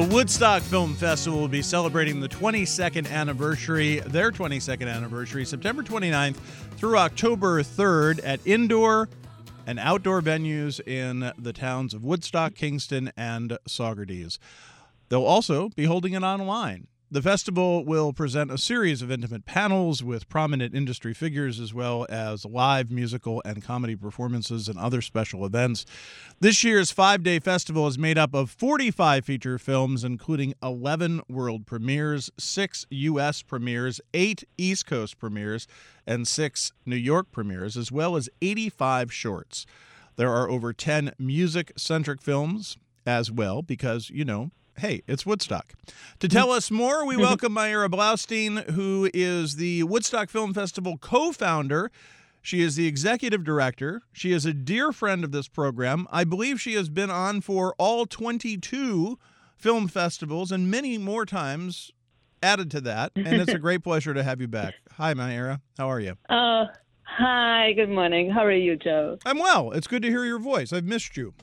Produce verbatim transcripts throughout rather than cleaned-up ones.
The Woodstock Film Festival will be celebrating the twenty-second anniversary, their twenty-second anniversary, September twenty-ninth through October third at indoor and outdoor venues in the towns of Woodstock, Kingston, and Saugerties. They'll also be holding it online. The festival will present a series of intimate panels with prominent industry figures, as well as live musical and comedy performances and other special events. This year's five-day festival is made up of forty-five feature films, including eleven world premieres, six U S premieres, eight East Coast premieres, and six New York premieres, as well as eighty-five shorts. There are over ten music-centric films as well because, you know, hey, it's Woodstock. To tell us more, we welcome Mayra Blaustein, who is the Woodstock Film Festival co-founder. She is the executive director. She is a dear friend of this program. I believe she has been on for all twenty-two film festivals and many more times added to that. And it's a great pleasure to have you back. Hi, Mayra. How are you? Oh, hi. Good morning. How are you, Joe? I'm well. It's good to hear your voice. I've missed you.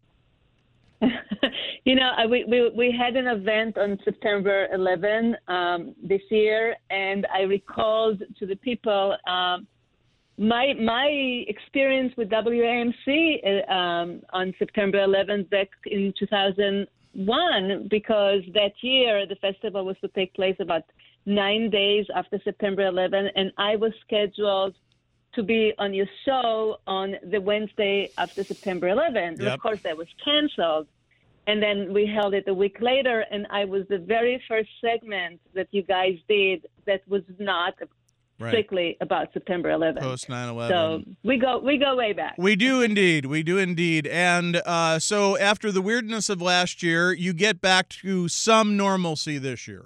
You know, we, we we had an event on September eleventh um, this year, and I recalled to the people um, my my experience with W A M C uh, um, on September eleventh back in two thousand one, because that year the festival was to take place about nine days after September eleventh, and I was scheduled to be on your show on the Wednesday after September eleventh. Yep. And of course, that was canceled. And then we held it a week later, and I was the very first segment that you guys did that was not right. strictly about September eleventh. Post nine eleven. So we go we go way back. We do indeed. We do indeed. And uh, so after the weirdness of last year, you get back to some normalcy this year.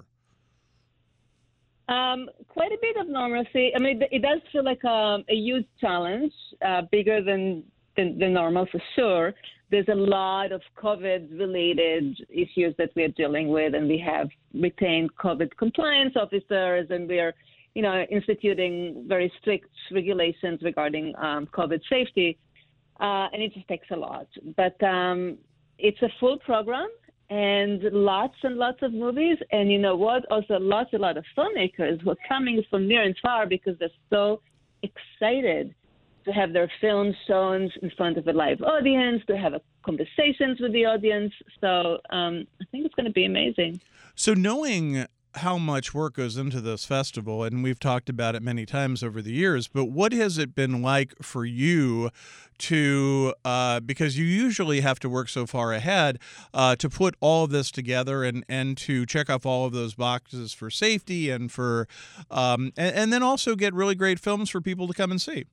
Um, quite a bit of normalcy. I mean, it does feel like um, a huge challenge, uh, bigger than, than the normal for sure. There's a lot of COVID-related issues that we are dealing with, and we have retained COVID compliance officers, and we are, you know, instituting very strict regulations regarding um, COVID safety, uh, and it just takes a lot. But um, it's a full program, and lots and lots of movies, and you know what? Also, lots and lots of filmmakers who are coming from near and far because they're so excited to have their films shown in front of a live audience, to have a conversations with the audience. So um, I think it's going to be amazing. So knowing how much work goes into this festival, and we've talked about it many times over the years, but what has it been like for you to, uh, because you usually have to work so far ahead, uh, to put all of this together and, and to check off all of those boxes for safety and for, um, and, and then also get really great films for people to come and see?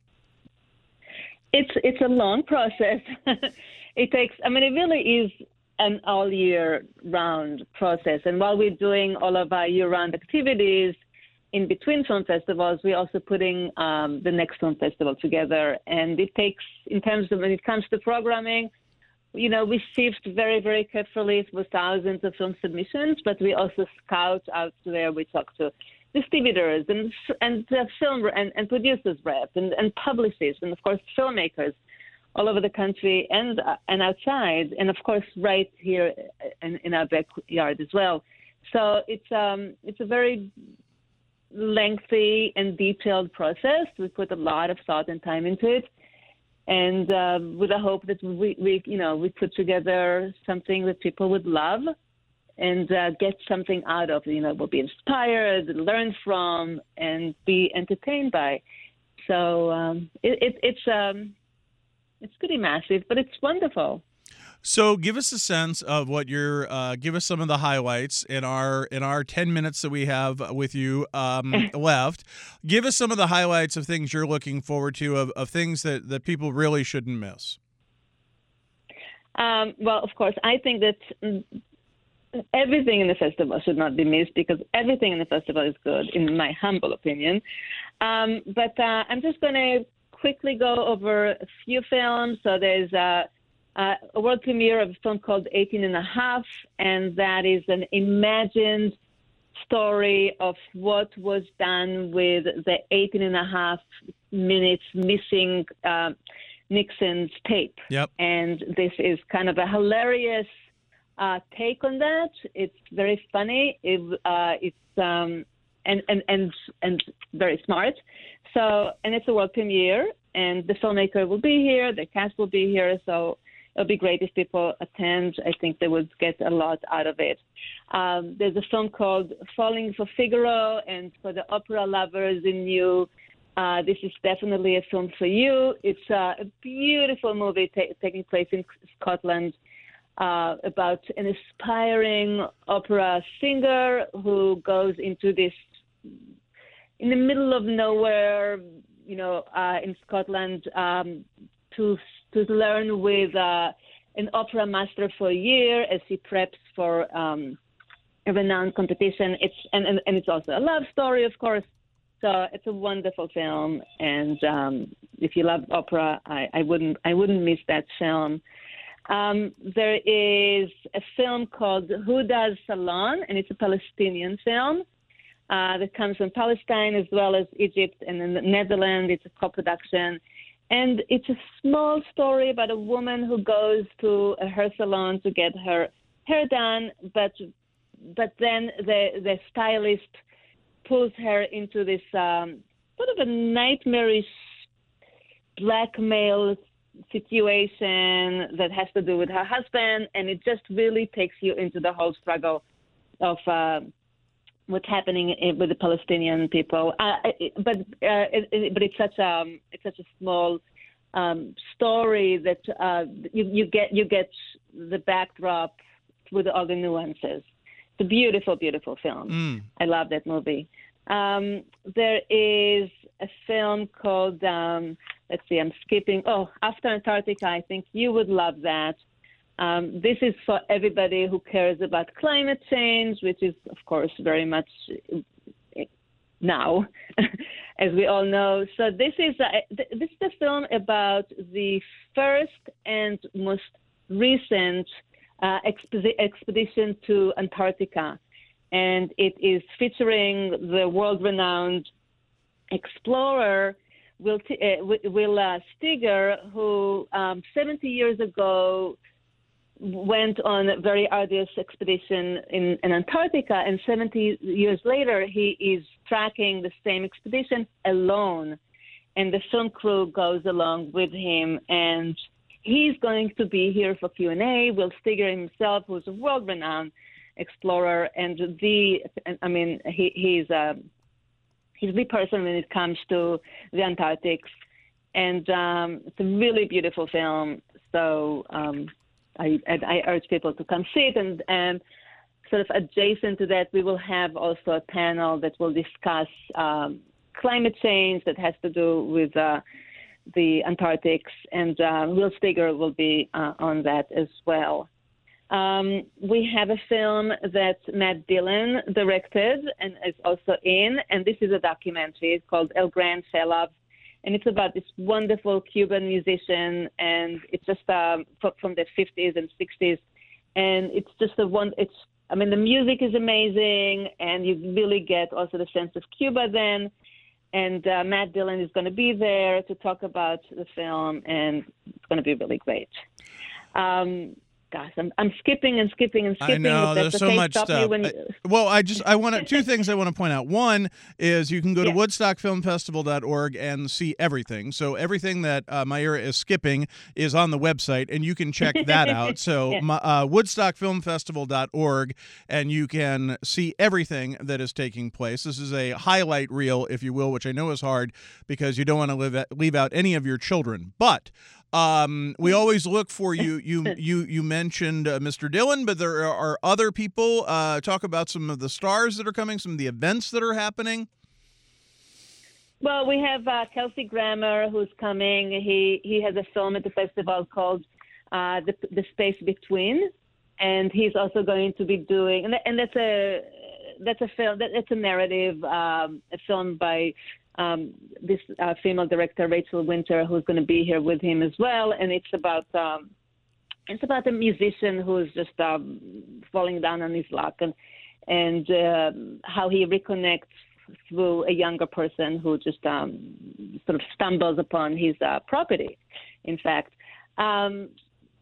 It's it's a long process. It takes, I mean, it really is an all year round process. And while we're doing all of our year round activities in between film festivals, we're also putting um, the next film festival together. And it takes, in terms of when it comes to programming, you know, we sift very, very carefully with thousands of film submissions, but we also scout out there. We talk to distributors and and uh, film and, and producers reps and, and publicists and of course filmmakers all over the country and uh, and outside, and of course right here in, in our backyard as well. So it's um it's a very lengthy and detailed process. We put a lot of thought and time into it, and uh, with the hope that we, we you know we put together something that people would love and uh, get something out of, you know, will be inspired, learn from, and be entertained by. So um, it, it, it's um, it's pretty massive, but it's wonderful. So give us a sense of what your, uh, give us some of the highlights in our in our ten minutes that we have with you um, left. Give us some of the highlights of things you're looking forward to, of, of things that, that people really shouldn't miss. Um, well, of course, I think that everything in the festival should not be missed because everything in the festival is good, in my humble opinion. Um, but uh, I'm just going to quickly go over a few films. So there's a, a world premiere of a film called eighteen and a half, and that is an imagined story of what was done with the eighteen and a half minutes missing uh, Nixon's tape. Yep. And this is kind of a hilarious uh, take on that. It's very funny. It, uh, it's um, and, and and and very smart. So, and it's a world premiere, and the filmmaker will be here. The cast will be here. So it'll be great if people attend. I think they would get a lot out of it. Um, there's a film called Falling for Figaro, and for the opera lovers in you, uh, this is definitely a film for you. It's uh, a beautiful movie ta- taking place in Scotland uh, about an aspiring opera singer who goes into this, in the middle of nowhere, you know, uh, in Scotland, um, to to learn with uh, an opera master for a year as he preps for um, a renowned competition. It's and, and, and it's also a love story, of course. So it's a wonderful film, and um, if you love opera, I, I wouldn't I wouldn't miss that film. Um, there is a film called Huda's Salon, and it's a Palestinian film uh, that comes from Palestine as well as Egypt and in the Netherlands. It's a co-production. And it's a small story about a woman who goes to a hair salon to get her hair done, but but then the the stylist pulls her into this um, sort of a nightmarish blackmail situation that has to do with her husband, and it just really takes you into the whole struggle of uh, what's happening with the Palestinian people. Uh, but uh, it, it, but it's such a it's such a small um, story that uh, you, you get you get the backdrop with all the nuances. It's a beautiful, beautiful film. Mm. I love that movie. Um, there is a film called um, let's see, I'm skipping. Oh, After Antarctica. I think you would love that. Um, this is for everybody who cares about climate change, which is, of course, very much now, as we all know. So this is a, this is a film about the first and most recent uh, exp- expedition to Antarctica, and it is featuring the world-renowned explorer Will T- uh, Will uh, Steger, who um, seventy years ago went on a very arduous expedition in, in Antarctica, and seventy years later, he is tracking the same expedition alone, and the film crew goes along with him, and he's going to be here for Q and A. Will Steger himself, who's a world-renowned explorer, and the, I mean, he, he's a, he's the person when it comes to the Antarctic, and um, it's a really beautiful film, so um, I, I urge people to come see it, and, and sort of adjacent to that, we will have also a panel that will discuss um, climate change that has to do with uh, the Antarctic, and uh, Will Steger will be uh, on that as well. Um, we have a film that Matt Dillon directed and is also in, and this is a documentary called El Gran Felab. And it's about this wonderful Cuban musician, and it's just um, from the fifties and sixties. And it's just a one, it's, I mean, the music is amazing, and you really get also the sense of Cuba then. And uh, Matt Dillon is going to be there to talk about the film, and it's going to be really great. Um, Gosh, I'm, I'm skipping and skipping and skipping. I know, if there's that's so okay, much stop me stuff. when I, you... well, I just, I want to, two things I want to point out. One is you can go to Yeah. woodstock film festival dot org and see everything. So everything that uh, Mayura is skipping is on the website, and you can check that out. So Yeah. uh, woodstock film festival dot org, and you can see everything that is taking place. This is a highlight reel, if you will, which I know is hard because you don't want to leave, leave out any of your children. But Um, we always look for you. You you you mentioned uh, Mister Dillon, but there are other people. Uh, talk about some of the stars that are coming, some of the events that are happening. Well, we have uh, Kelsey Grammer who's coming. He he has a film at the festival called uh, the the Space Between, and he's also going to be doing and, and that's a that's a film that it's a narrative um, a film by. Um, this uh, female director, Rachel Winter, who's going to be here with him as well, and it's about um, it's about a musician who's just um, falling down on his luck, and and uh, how he reconnects through a younger person who just um, sort of stumbles upon his uh, property. In fact, um,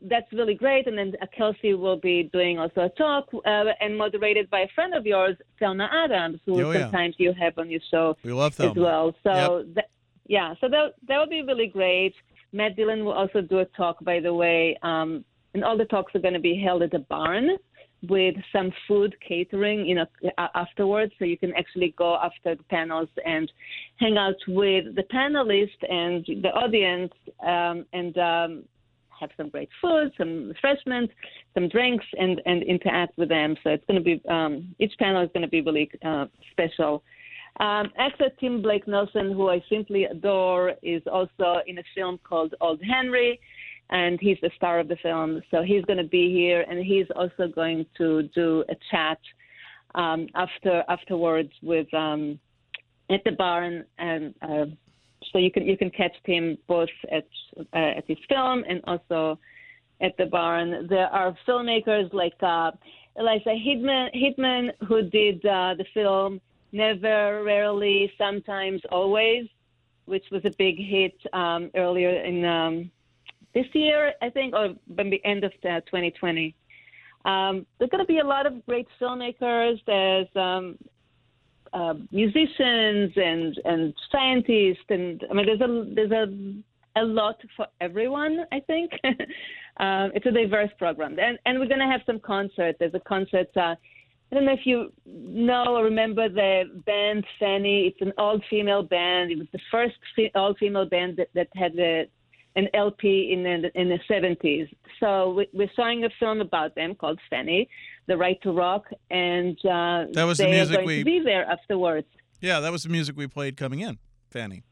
that's really great. And then uh, Kelsey will be doing also a talk uh, and moderated by a friend of yours, Thelma Adams, who Oh, yeah. sometimes you have on your show We love as Thelma. well. So, Yep. that, yeah, so that, that will be really great. Matt Dillon will also do a talk, by the way, um, and all the talks are going to be held at the barn with some food catering, you know, afterwards. So you can actually go after the panels and hang out with the panelists and the audience um, and um, have some great food, some refreshments, some drinks, and, and interact with them. So it's going to be, um, each panel is going to be really uh, special. Um, actor Tim Blake Nelson, who I simply adore, is also in a film called Old Henry, and he's the star of the film. So he's going to be here, and he's also going to do a chat um, after afterwards with um, at the barn, and uh, so you can you can catch him both at uh, at his film and also at the barn. There are filmmakers like uh, Eliza Hittman, Hittman, who did uh, the film Never, Rarely, Sometimes, Always, which was a big hit um, earlier in um, this year, I think, or by the end of uh, twenty twenty. Um, there's going to be a lot of great filmmakers. There's um, uh, musicians and and scientists, and I mean, there's a there's a a lot for everyone. I think um, it's a diverse program, and and we're going to have some concerts. There's a concert. Uh, I don't know if you know or remember the band Fanny. It's an all-female band. It was the first fe- all-female band that, that had a, an L P in the, in the seventies. So we, we're showing a film about them called Fanny, The Right to Rock, and uh, That was the they music are going we- to be there afterwards. Yeah, that was the music we played coming in, Fanny.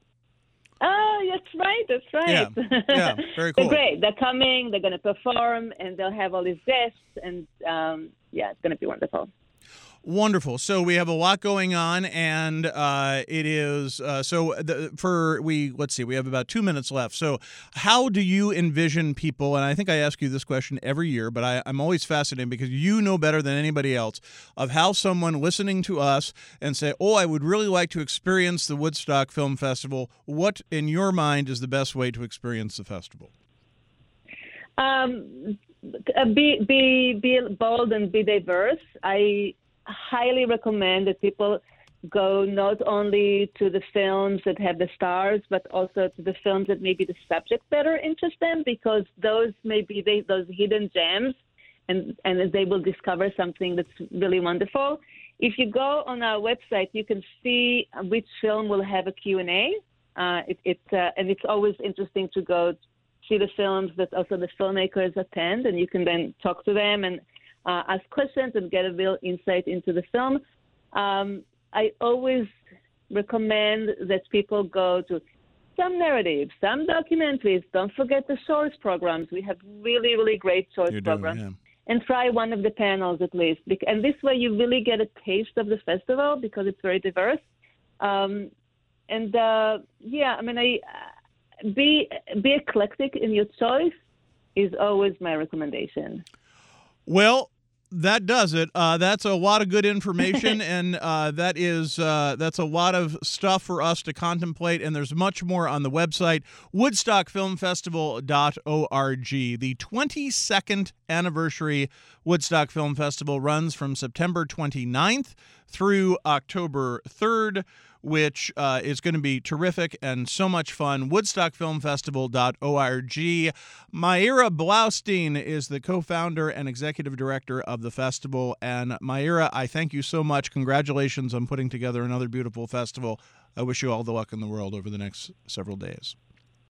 Oh, that's right. That's right. Yeah, yeah, very cool. They're great. They're coming. They're going to perform, and they'll have all these guests, and um, yeah, it's going to be wonderful. Wonderful. So we have a lot going on, and uh, it is uh, so the, for we let's see, we have about two minutes left. So how do you envision people? And I think I ask you this question every year, but I, I'm always fascinated because you know better than anybody else of how someone listening to us and say, "Oh, I would really like to experience the Woodstock Film Festival." What, in your mind, is the best way to experience the festival? Um, be be be bold and be diverse. I highly recommend that people go not only to the films that have the stars, but also to the films that maybe the subject matter interests them, because those may be they, those hidden gems, and, and they will discover something that's really wonderful. If you go on our website, you can see which film will have a Q and A. Uh, it, it, uh, and it's always interesting to go see the films that also the filmmakers attend, and you can then talk to them and Uh, ask questions and get a real insight into the film. Um, I always recommend that people go to some narratives, some documentaries. Don't forget the source programs. We have really, really great source You do, programs. yeah. And try one of the panels at least. And this way you really get a taste of the festival because it's very diverse. Um, and, uh, yeah, I mean, I, be, be eclectic in your choice is always my recommendation. Well, that does it. Uh, that's a lot of good information, and uh, that is uh, that's a lot of stuff for us to contemplate. And there's much more on the website, woodstock film festival dot org. The twenty-second anniversary Woodstock Film Festival runs from September twenty-ninth through October third, which uh, is going to be terrific and so much fun. woodstock film festival dot org. Meira Blaustein is the co-founder and executive director of the festival. And Meira, I thank you so much. Congratulations on putting together another beautiful festival. I wish you all the luck in the world over the next several days.